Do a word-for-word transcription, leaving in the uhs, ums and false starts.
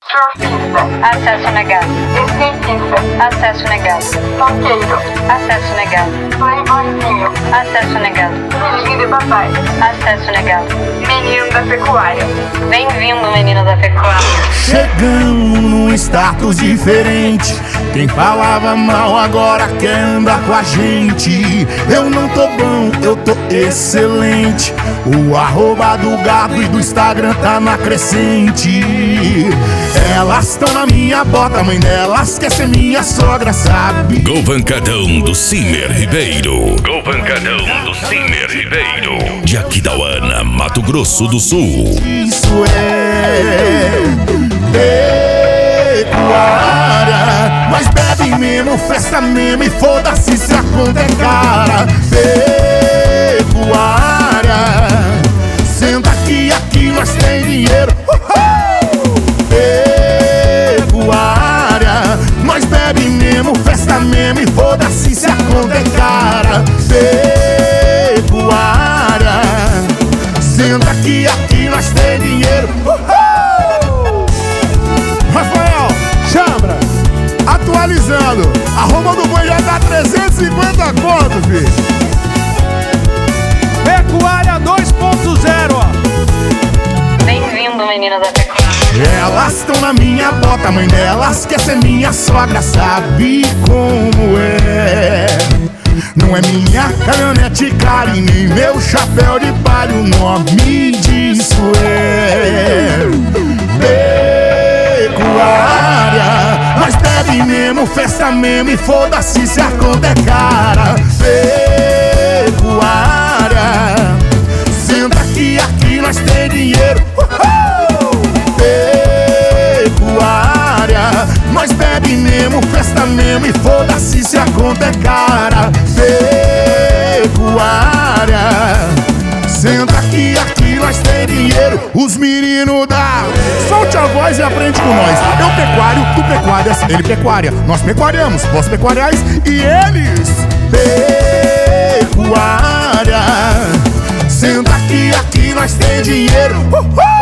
Surfista. Acesso negado. Skatista. Acesso negado. Funkeiro. Acesso negado. Playboyzinho. Acesso negado. Filhinho de papai. Acesso negado. Menino da pecuária. Bem-vindo, menino da pecuária. Chegamos num status diferente. Quem falava mal agora quer andar com a gente. Eu não tô bom, eu tô excelente. O arroba do gado e do Instagram tá na crescente. Elas tão na minha bota, mãe delas quer ser minha sogra, sabe? Go Pancadão do Cimer Ribeiro. Go Pancadão do Cimer Ribeiro. De Aquidauana, Mato Grosso do Sul. Isso é pecuária. Mas bebe mesmo, festa mesmo e foda-se se a conta é cara. Pecuária. Senta aqui, aqui nós tem dinheiro. Pecuária. Nós bebe mesmo, festa mesmo e foda-se se a conta é cara. Pecuária. Senta aqui, aqui nós tem dinheiro. Rafael, Chambra, atualizando. A Roma do Boi já dá trezentos e cinquenta conto, filho. Pecuária dois ponto zero, ó. Bem-vindo, menino da pecuária. Elas tão na minha bota, mãe delas quer ser minha sogra, sabe como é? Não é minha caminhonete cara e nem meu chapéu de palha. O nome disso é pecuária. Mas bebe mesmo, festa mesmo e foda-se se a conta é cara. Pecuária. Senta aqui, aqui nós tem dinheiro. Pecuária. Nós bebe mesmo, festa mesmo e foda-se se a conta é cara. Pecuária. Senta aqui, aqui nós tem dinheiro. Os meninos da... Solte a voz e aprende com nós. Eu pecuário, tu pecuárias, ele pecuária. Nós pecuariamos, vós pecuariais e eles pecuária. Senta aqui, aqui nós tem dinheiro. Uhul!